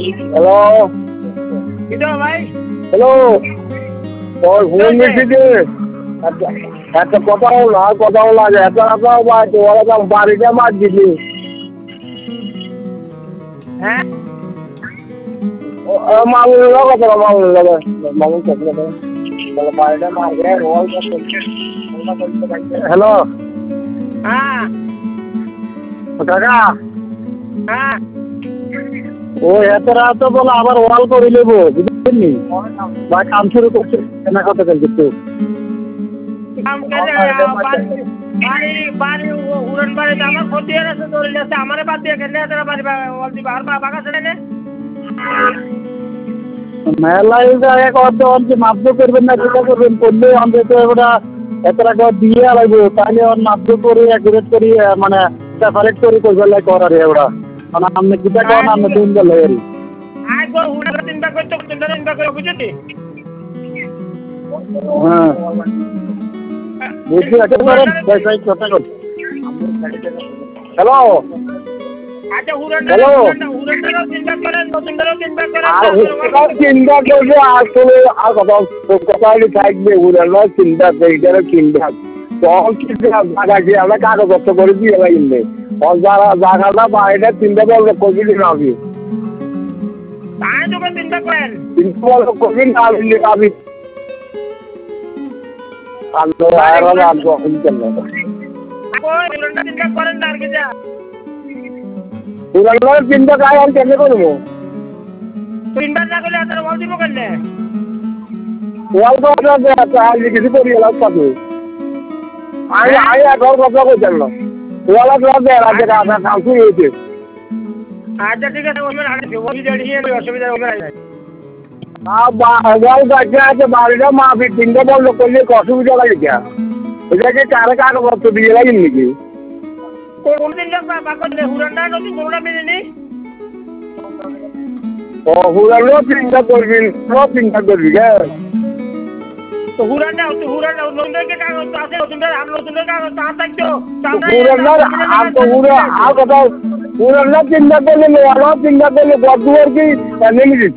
hello কিটো ভাই hello তোর ফোন দিচ্ছি একটা কথা হলো আর কথা হলো আগে একটা কথা বাড়ি ওরা তো বাড়িটা মার দিছি হ্যাঁ মামুনের কথা মামুনের লাগে মামুন কথা বলে বাড়িটা মার গে রোল হ্যালো হ্যাঁ কাকা হ্যাঁ ও এত রাত বলে আবার ওয়াল করে নেবো বুঝলি বা কাম শুরু করছে কেনা কথা কিন্তু কাম করে বাড়ি উড়ন বাড়িতে আমার ক্ষতি হয়ে গেছে তোর কাছে আমারে বাদ দিয়ে কেন তোরা বাড়ি বলছি আর বাগা ছেড়ে নে মেলায় এক অর্ধ অর্ধ মাধ্য করবেন না যেটা করবেন করলে অন্তত ওটা এত টাকা দিয়ে লাগবে তাহলে ওর মাধ্য করে অ্যাকুরেট করি মানে সেপারেট করে করবে করার ওরা মানে আপনি কিটা করেন আপনি দিন গেলে আই গো হুড়া চিন্তা করতে চিন্তা করে বুঝলি হ্যাঁ বুঝলি একটা করেন পয়সা কথা কর হ্যালো আচ্ছা হুড়াটা চিন্তা করেন নতুনটারও চিন্তা করেন আর চিন্তা করবে আর কোনো আর কথা থাকবে উড়ানো চিন্তা এইটারও চিন্তা তখন কি জায়গা যে আমরা কাগজপত্র করে দিয়ে লাগবে যারা জায়গাটা বাইরে চিন্তা করবে করবি না আমি তাই তোকে চিন্তা করেন চিন্তা করবে করবি না আমি চিন্তা করেন না আর কি যা উড়ানোর চিন্তা কাজ আমি কেন করবো চিন্তা না করলে আপনার বল দিব কেন ওয়াল কথা কিছু করি এলাম পাবো আমি এখন কথা বলছেন না ওয়ালা রাজ্যে কাম শুরু হয়েছে আচ্ছা ঠিক আছে অসুবিধা আছে বাড়িটা মাফিক চিন্তা বন্ধ করলে অসুবিধা লাগে কে এটাকে কারে কাগজপত্র দিয়ে লাগেন নাকি হুড়ানো চিন্তা করবি চিন্তা করবি হুড়ানোর চিন্তা করলে চিন্তা করলে গদ্দুয়ার কি নেমে দিচ্ছে